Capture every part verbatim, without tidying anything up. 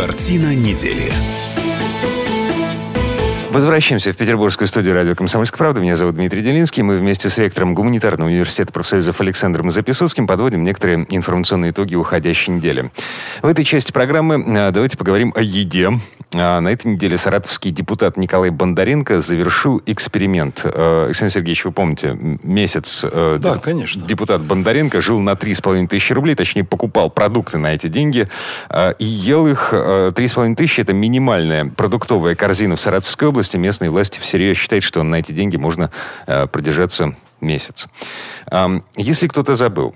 Картина недели. Возвращаемся в петербургскую студию радио «Комсомольская правда». Меня зовут Дмитрий Делинский. Мы вместе с ректором Гуманитарного университета профсоюзов Александром Записоцким подводим некоторые информационные итоги уходящей недели. В этой части программы давайте поговорим о еде. На этой неделе саратовский депутат Николай Бондаренко завершил эксперимент. Александр Сергеевич, вы помните, месяц да, конечно. Депутат Бондаренко жил на три с половиной тысячи рублей, точнее, покупал продукты на эти деньги и ел их. три с половиной тысячи – это минимальная продуктовая корзина в Саратовской области. Местные власти всерьез считают, что на эти деньги можно э, продержаться месяц. Э, если кто-то забыл,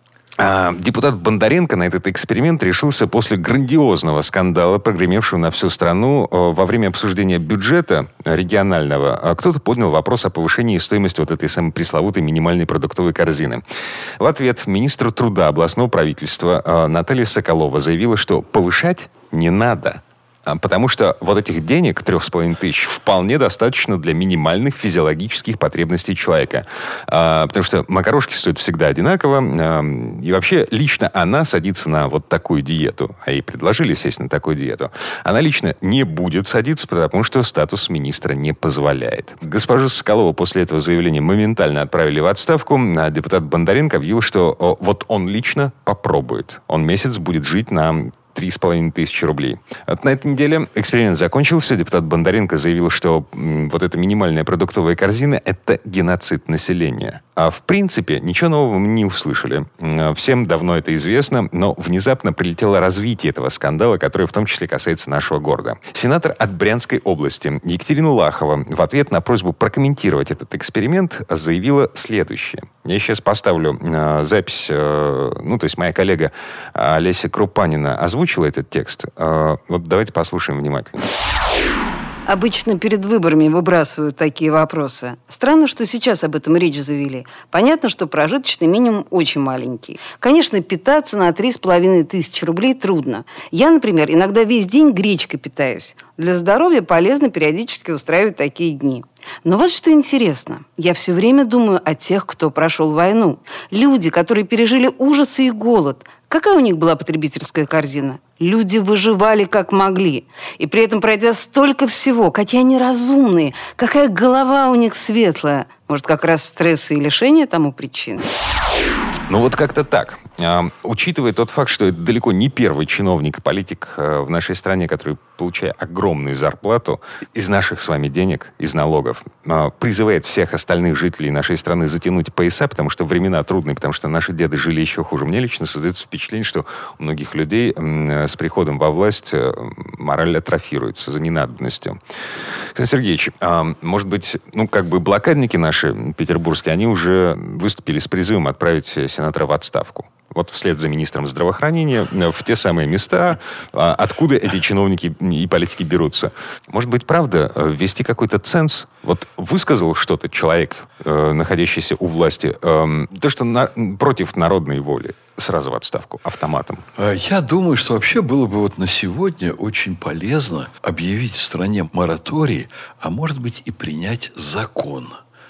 э, депутат Бондаренко на этот эксперимент решился после грандиозного скандала, прогремевшего на всю страну. Э, во время обсуждения бюджета регионального э, кто-то поднял вопрос о повышении стоимости вот этой самой пресловутой минимальной продуктовой корзины. В ответ министр труда областного правительства э, Наталья Соколова заявила, что повышать не надо. Потому что вот этих денег, трех с половиной тысяч, вполне достаточно для минимальных физиологических потребностей человека. А, потому что макарошки стоят всегда одинаково. А, и вообще, лично она садится на вот такую диету. А ей предложили сесть на такую диету. Она лично не будет садиться, потому что статус министра не позволяет. Госпожу Соколову после этого заявления моментально отправили в отставку. А депутат Бондаренко объявил, что о, вот он лично попробует. Он месяц будет жить на три с половиной тысячи рублей. Вот на этой неделе эксперимент закончился. Депутат Бондаренко заявил, что м, вот эта минимальная продуктовая корзина – это геноцид населения. А в принципе, ничего нового мы не услышали. Всем давно это известно, но внезапно прилетело развитие этого скандала, которое в том числе касается нашего города. Сенатор от Брянской области Екатерина Лахова в ответ на просьбу прокомментировать этот эксперимент заявила следующее. Я сейчас поставлю э, запись, э, ну, то есть моя коллега Олеся Крупанина озвучила этот текст. Э, вот давайте послушаем внимательно. Обычно перед выборами выбрасывают такие вопросы. Странно, что сейчас об этом речь завели. Понятно, что прожиточный минимум очень маленький. Конечно, питаться на три с половиной тысячи рублей трудно. Я, например, иногда весь день гречкой питаюсь. Для здоровья полезно периодически устраивать такие дни. Но вот что интересно. Я все время думаю о тех, кто прошел войну. Люди, которые пережили ужасы и голод. Какая у них была потребительская корзина? Люди выживали как могли. И при этом, пройдя столько всего, какие они разумные, какая голова у них светлая. Может, как раз стрессы и лишения тому причины? Ну вот как-то так. А, учитывая тот факт, что это далеко не первый чиновник и политик а, в нашей стране, который, получая огромную зарплату из наших с вами денег, из налогов, а, призывает всех остальных жителей нашей страны затянуть пояса, потому что времена трудные, потому что наши деды жили еще хуже. Мне лично создается впечатление, что у многих людей м, с приходом во власть мораль атрофируется за ненадобностью. Александр Сергеевич, а, может быть, ну как бы блокадники наши петербургские, они уже выступили с призывом отправить сенатора в отставку. Вот вслед за министром здравоохранения в те самые места, откуда эти чиновники и политики берутся. Может быть, правда, ввести какой-то ценз? Вот высказал что-то человек, находящийся у власти, то, что на, против народной воли, сразу в отставку, автоматом. Я думаю, что вообще было бы вот на сегодня очень полезно объявить в стране мораторий, а может быть и принять закон,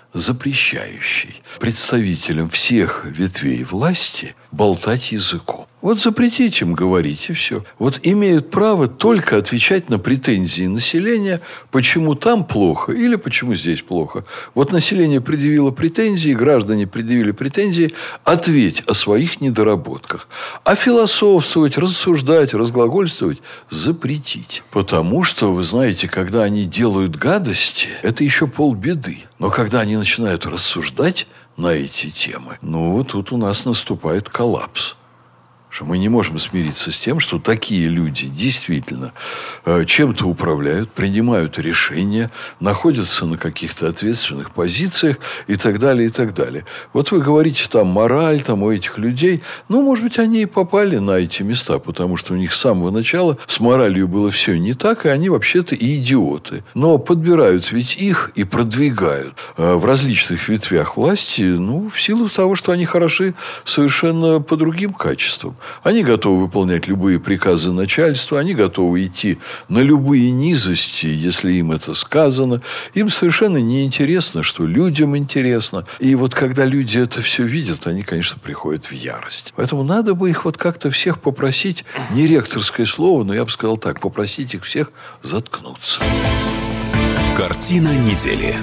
запрещающий представителям всех ветвей власти болтать языком. Вот запретить им говорить, и все. Вот имеют право только отвечать на претензии населения, почему там плохо или почему здесь плохо. Вот население предъявило претензии, граждане предъявили претензии, ответь о своих недоработках. А философствовать, рассуждать, разглагольствовать запретить. Потому что, вы знаете, когда они делают гадости, это еще полбеды. Но когда они начинают рассуждать на эти темы, ну, тут у нас наступает коллапс. Что мы не можем смириться с тем, что такие люди действительно э, чем-то управляют, принимают решения, находятся на каких-то ответственных позициях и так далее, и так далее. Вот вы говорите, там, мораль там, у этих людей. Ну, может быть, они и попали на эти места, потому что у них с самого начала с моралью было все не так, и они вообще-то и идиоты. Но подбирают ведь их и продвигают э, в различных ветвях власти, ну, в силу того, что они хороши совершенно по другим качествам. Они готовы выполнять любые приказы начальства, они готовы идти на любые низости, если им это сказано. Им совершенно не интересно, что людям интересно. И вот когда люди это все видят, они, конечно, приходят в ярость. Поэтому надо бы их вот как-то всех попросить, не ректорское слово, но я бы сказал так, попросить их всех заткнуться. Картина недели.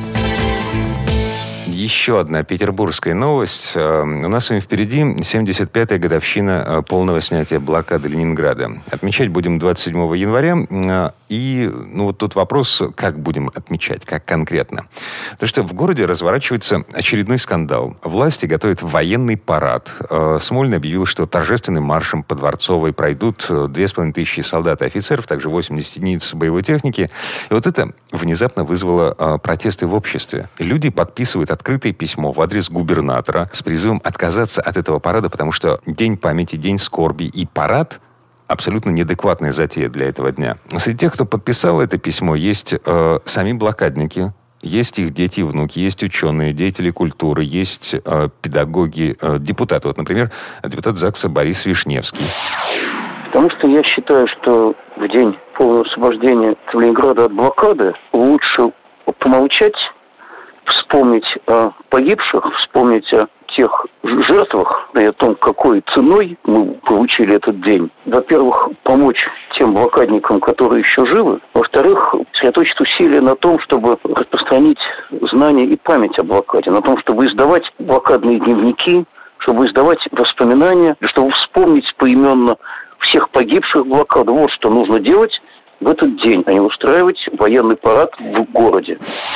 Еще одна петербургская новость. У нас с вами впереди семьдесят пятая годовщина полного снятия блокады Ленинграда. Отмечать будем двадцать седьмого января. И ну, вот тут вопрос, как будем отмечать, как конкретно. Потому что в городе разворачивается очередной скандал. Власти готовят военный парад. Смольный объявил, что торжественным маршем по Дворцовой пройдут две с половиной тысячи солдат и офицеров, также восемьдесят единиц боевой техники. И вот это внезапно вызвало протесты в обществе. Люди подписывают открытое письмо в адрес губернатора с призывом отказаться от этого парада, потому что День памяти, День скорби и парад – абсолютно неадекватная затея для этого дня. Среди тех, кто подписал это письмо, есть э, сами блокадники, есть их дети и внуки, есть ученые, деятели культуры, есть э, педагоги, э, депутаты. Вот, например, депутат ЗАГСа Борис Вишневский. Потому что я считаю, что в день полного освобождения Ленинграда от блокады лучше помолчать, вспомнить о погибших, вспомнить о тех жертвах и о том, какой ценой мы получили этот день. Во-первых, помочь тем блокадникам, которые еще живы. Во-вторых, сосредоточить усилия на том, чтобы распространить знания и память о блокаде, на том, чтобы издавать блокадные дневники, чтобы издавать воспоминания, чтобы вспомнить поименно всех погибших в блокаду. Вот что нужно делать в этот день, а не устраивать военный парад в городе.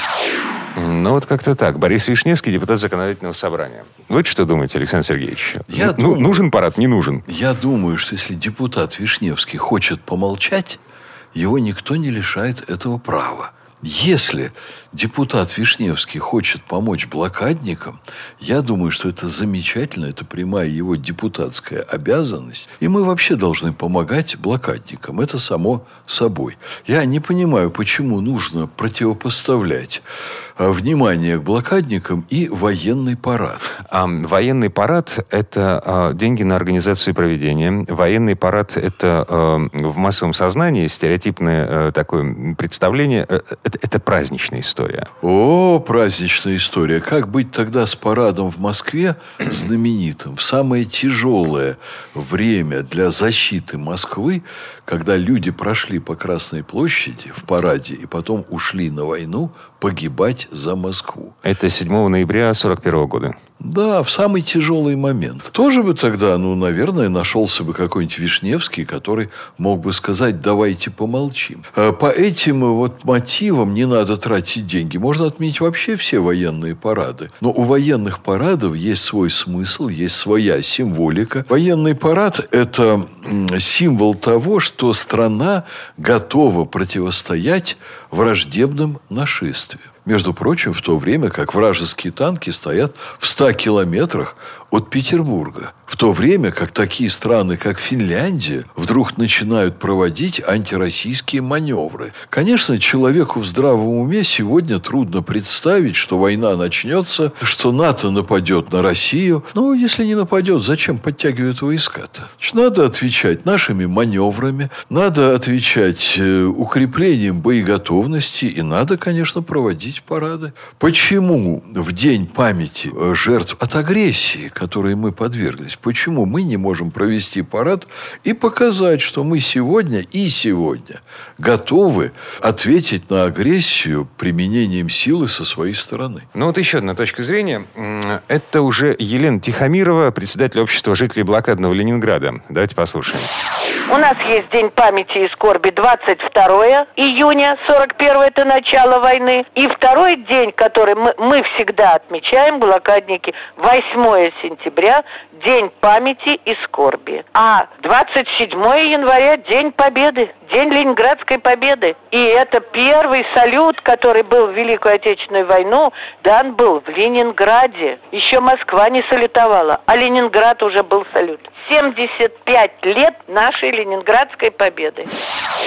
Ну, вот как-то так. Борис Вишневский, депутат Законодательного собрания. Вы что думаете, Александр Сергеевич? Я ну, думаю, нужен парад, не нужен? Я думаю, что если депутат Вишневский хочет помолчать, его никто не лишает этого права. Если депутат Вишневский хочет помочь блокадникам, я думаю, что это замечательно, это прямая его депутатская обязанность. И мы вообще должны помогать блокадникам. Это само собой. Я не понимаю, почему нужно противопоставлять внимание к блокадникам и военный парад. А, военный парад – это а, деньги на организацию проведения. Военный парад – это а, в массовом сознании стереотипное а, такое представление. Это, это праздничная история. О, праздничная история. Как быть тогда с парадом в Москве знаменитым? В самое тяжелое время для защиты Москвы, когда люди прошли по Красной площади в параде и потом ушли на войну погибать за Москву. Это седьмого ноября сорок первого года. Да, в самый тяжелый момент. Тоже бы тогда, ну, наверное, нашелся бы какой-нибудь Вишневский, который мог бы сказать: давайте помолчим. По этим вот мотивам не надо тратить деньги. Можно отменить вообще все военные парады. Но у военных парадов есть свой смысл, есть своя символика. Военный парад – это символ того, что страна готова противостоять враждебным нашествиям. Между прочим, в то время как вражеские танки стоят в ста километрах от Петербурга. В то время как такие страны, как Финляндия, вдруг начинают проводить антироссийские маневры. Конечно, человеку в здравом уме сегодня трудно представить, что война начнется, что НАТО нападет на Россию. Но если не нападет, зачем подтягивают войска-то? Надо отвечать нашими маневрами, надо отвечать укреплением боеготовности и надо, конечно, проводить парады. Почему в день памяти жертв от агрессии, которой мы подверглись, почему мы не можем провести парад и показать, что мы сегодня и сегодня готовы ответить на агрессию применением силы со своей стороны? Ну вот еще одна точка зрения. Это уже Елена Тихомирова, председатель общества жителей блокадного Ленинграда. Давайте послушаем. У нас есть День памяти и скорби двадцать второго июня, сорок первого это начало войны. И второй день, который мы, мы всегда отмечаем, блокадники, восьмого сентября, День памяти и скорби. А двадцать седьмого января День Победы, День Ленинградской Победы. И это первый салют, который был в Великую Отечественную войну, дан был в Ленинграде. Еще Москва не салютовала, а Ленинград уже был салют. семьдесят пять лет нашей Ленинградской Победы.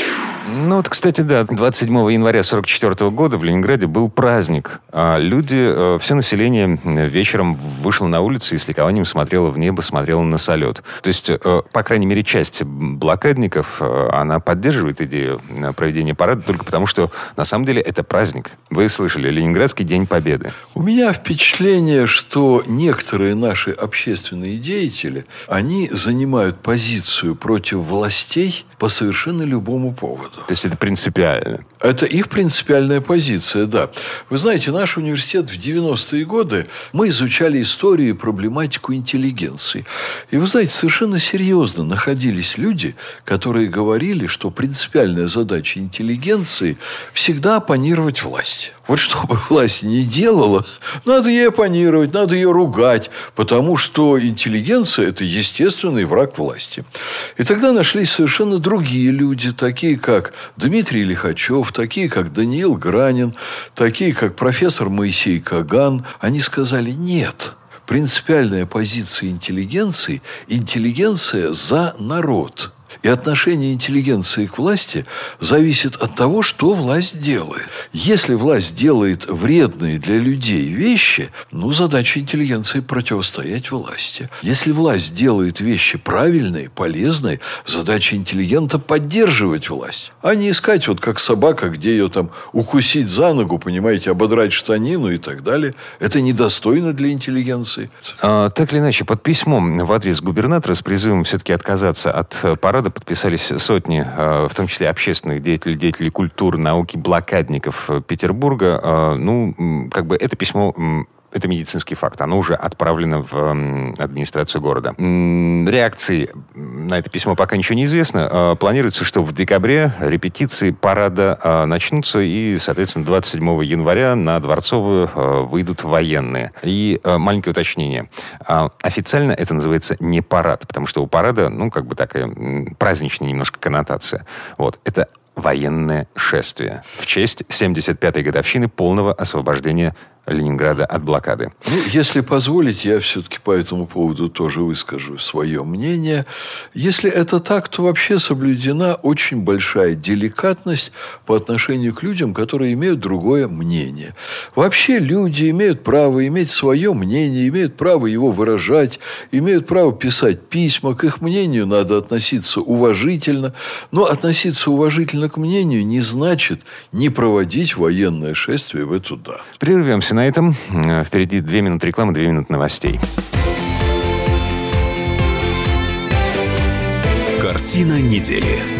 Ну вот, кстати, да, двадцать седьмого января сорок четвёртого года в Ленинграде был праздник. А люди, все население вечером вышло на улицы и с ликованием смотрело в небо, смотрело на салют. То есть, по крайней мере, часть блокадников, она поддерживает идею проведения парада только потому, что на самом деле это праздник. Вы слышали, Ленинградский день Победы. У меня впечатление, что некоторые наши общественные деятели, они занимают позицию против властей по совершенно любому поводу. То есть это принципиально? Это их принципиальная позиция, да. Вы знаете, наш университет в девяностые годы, мы изучали историю и проблематику интеллигенции. И вы знаете, совершенно серьезно находились люди, которые говорили, что принципиальная задача интеллигенции всегда оппонировать власти. Вот что бы власть ни делала, надо ей оппонировать, надо ее ругать, потому что интеллигенция – это естественный враг власти. И тогда нашлись совершенно другие люди, такие как Дмитрий Лихачев, такие как Даниил Гранин, такие как профессор Моисей Каган. Они сказали: нет, принципиальная позиция интеллигенции – интеллигенция за народ. И отношение интеллигенции к власти зависит от того, что власть делает. Если власть делает вредные для людей вещи, ну, задача интеллигенции – противостоять власти. Если власть делает вещи правильные, полезные, задача интеллигента – поддерживать власть. А не искать, вот как собака, где ее там укусить за ногу, понимаете, ободрать штанину и так далее. Это недостойно для интеллигенции. А, так или иначе, под письмом в адрес губернатора с призывом все-таки отказаться от парада подписались сотни, в том числе общественных деятелей, деятелей культуры, науки, блокадников Петербурга. Ну, как бы это письмо... Это медицинский факт. Оно уже отправлено в администрацию города. Реакции на это письмо пока ничего не известно. Планируется, что в декабре репетиции парада начнутся, и, соответственно, двадцать седьмого января на Дворцовую выйдут военные. И маленькое уточнение. Официально это называется не парад, потому что у парада, ну, как бы такая праздничная немножко коннотация. Вот. Это военное шествие в честь семьдесят пятой годовщины полного освобождения Ленинграда от блокады. Ну, если позволите, я все-таки по этому поводу тоже выскажу свое мнение. Если это так, то вообще соблюдена очень большая деликатность по отношению к людям, которые имеют другое мнение. Вообще люди имеют право иметь свое мнение, имеют право его выражать, имеют право писать письма. К их мнению надо относиться уважительно. Но относиться уважительно к мнению не значит не проводить военное шествие в эту дату. Прервемся на этом. Впереди две минуты рекламы, две минуты новостей. Картина недели.